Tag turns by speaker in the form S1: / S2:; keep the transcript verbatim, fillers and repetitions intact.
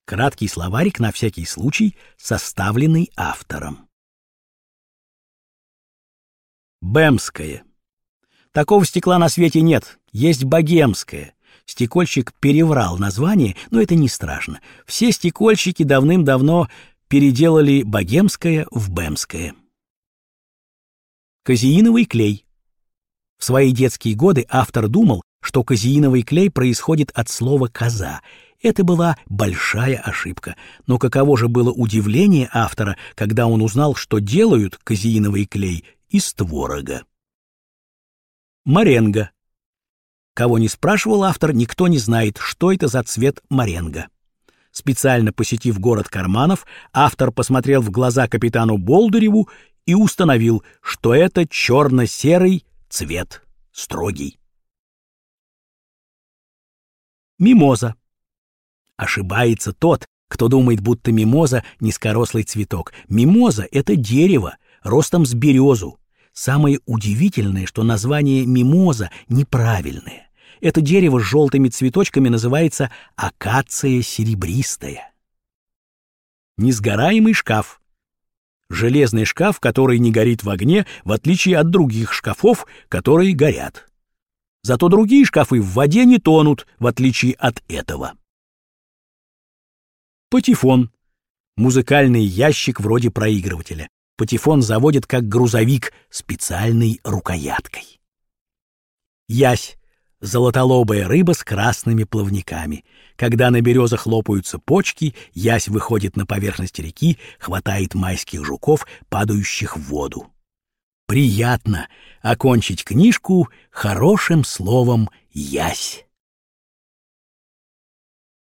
S1: Краткий словарик на всякий случай, составленный автором. Бемское. Такого стекла на свете нет, есть богемское. Стекольщик переврал название, но это не страшно. Все стекольщики давным-давно переделали богемское в бемское. Казеиновый клей. В свои детские годы автор думал, что казеиновый клей происходит от слова «коза». Это была большая ошибка. Но каково же было удивление автора, когда он узнал, что делают казеиновый клей из творога. Маренго. Кого не спрашивал автор, никто не знает, что это за цвет маренго. Специально посетив город карманов, автор посмотрел в глаза капитану Болдыреву и установил, что это черно-серый цвет, строгий. Мимоза. Ошибается тот, кто думает, будто мимоза — низкорослый цветок. Мимоза — это дерево, ростом с березу. Самое удивительное, что название мимоза неправильное. Это дерево с желтыми цветочками называется акация серебристая. Несгораемый шкаф. Железный шкаф, который не горит в огне, в отличие от других шкафов, которые горят. Зато другие шкафы в воде не тонут, в отличие от этого. Патефон. Музыкальный ящик вроде проигрывателя. Патефон заводит как грузовик специальной рукояткой. Ясь. Золотолобая рыба с красными плавниками. Когда на березах лопаются почки, ясь выходит на поверхность реки, хватает майских жуков, падающих в воду. Приятно окончить книжку хорошим словом «ясь».